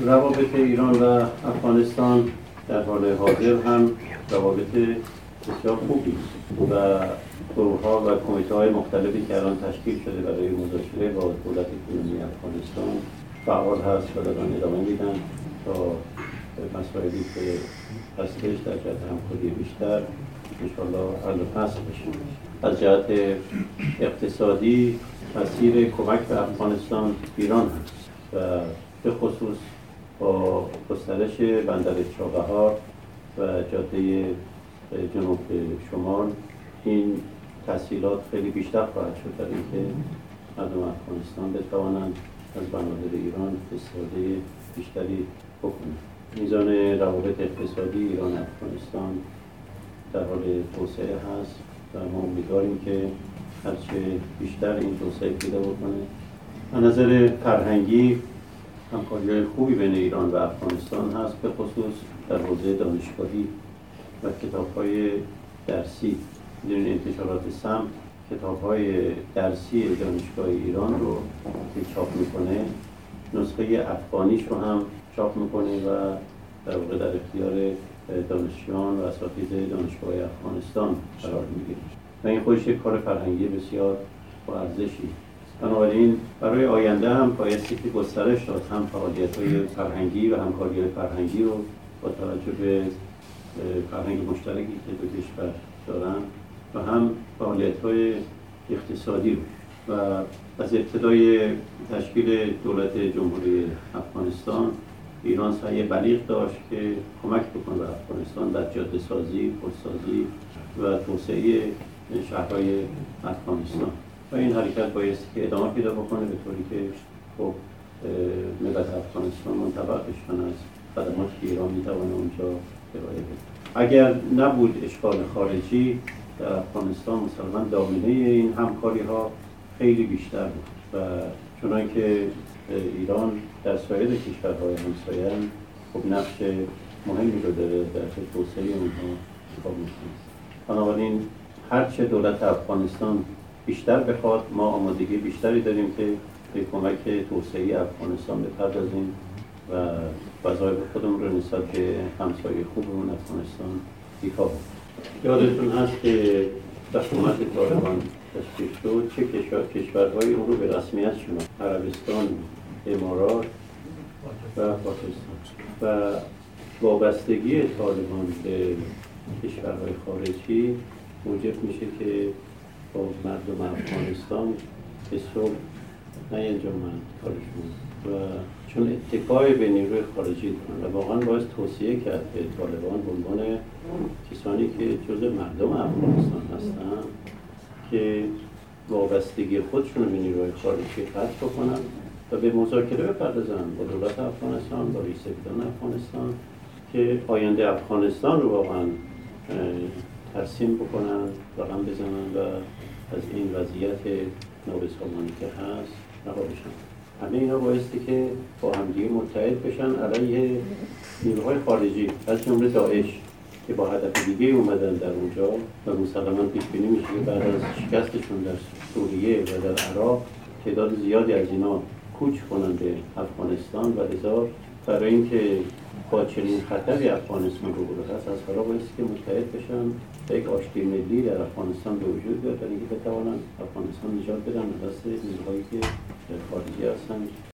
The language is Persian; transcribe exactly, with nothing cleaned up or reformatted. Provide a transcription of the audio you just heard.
روابط ایران و افغانستان در حال حاضر هم روابط بسیار خوبی و گروه‌ها و کمیته‌های مختلفی که الان تشکیل شده برای مذاکره با دولت کنونی افغانستان فعال هست و دارن ادامه میدن تا مسائلی که هستش در جهت همکاری بیشتر انشاءالله حل و فصل بشه. از جهت اقتصادی مسیر کمک به افغانستان ایران هست و به خصوص با گسترش بندر چابهار و جاده جنوب شمال این تسهیلات خیلی بیشتر خواهد شد در اینکه مردم افغانستان بتوانند از بنادر ایران استفاده بیشتری بکنند. میزان روابط اقتصادی ایران افغانستان در حال توسعه هست و ما امیدواریم که هرچه بیشتر این توسعه پیدا بکنه. از نظر فرهنگی همکاری‌های خوبی بین ایران و افغانستان هست، به خصوص در حوزه دانشگاهی و کتاب‌های درسی. در انتشارات سمت کتاب‌های درسی دانشگاه ایران رو که چاپ میکنه نسخه افغانیش رو هم چاپ میکنه و در واقع در اختیار دانشجویان و اساتید دانشگاه افغانستان قرار میگیره و این خودش یک کار فرهنگی بسیار با ارزشی. بنابراین برای آینده هم بایستی که گسترش داد هم فعالیت‌های فرهنگی و همکاری‌های فرهنگی رو با توجه به فرهنگ مشترکی که دو کشور دارن و هم فعالیت‌های اقتصادی رو. و از ابتدای تشکیل دولت جمهوری افغانستان ایران سعی بلیغ داشت که کمک بکنه به افغانستان در جاده سازی، پلسازی و توسعه شهرهای افغانستان و این حرکت بایستی که ادامه پیدا بکنه به طوری که خب ملت افغانستان منطبق بشن از خدماتی که ایران میتونه اونجا ارائه بده. اگر نبود اشکال خارجی در افغانستان مسلماً دامنه این همکاری ها خیلی بیشتر بود و چنانکه ایران در سایر کشورهای همسایه خب نقش مهمی رو داره در توسعه اونها کار میکنه. بنابراین هرچه دولت افغانستان بیشتر بخواد ما آمادگی بیشتری داریم که به کمک توسعه افغانستان بپردازیم و وظایف خودمون رو نسبت به همسایه خوبمون افغانستان ایفا بکنیم. یادتون هست که حکومت طالبان تشکیل شد چه کشور کشورهای اون رو به رسمیت شناخت: عربستان، امارات و پاکستان. و وابستگی طالبان به کشورهای خارجی موجب میشه که با مردم افغانستان به صلح نینجامند کارشون و چون اتکای به نیروی خارجی دارن و واقعا باید توصیه کرد به طالبان به عنوان کسانی که جزء مردم افغانستان هستن که وابستگی خودشون به نیروی خارجی قطع بکنن و به مذاکره بپردازن با دولت افغانستان، با رئیس‌جمهور افغانستان که آینده افغانستان رو واقعا ترسیم بکنن، رقم بزنن و از این وضعیت نابسامانی که هست رها بشن. همه اینا بایستی که با همدیگه متحد بشن علیه نیروهای خارجی از جمله داعش که با هدف دیگه اومدن در اونجا و مسلماً پیش بینی میشه که بعد از شکستشون در سوریه و در عراق تعداد زیادی از اینا کوچ کنن به افغانستان و لذا برای اینکه با چنین خطری افغانستان رو برده هست از حالا بایستی که متحد بشن و یک آشتی ملی در افغانستان به وجود بیاد برای اینکه بتوانن افغانستان نجات بدن از دست نیروهایی که خارجی هستن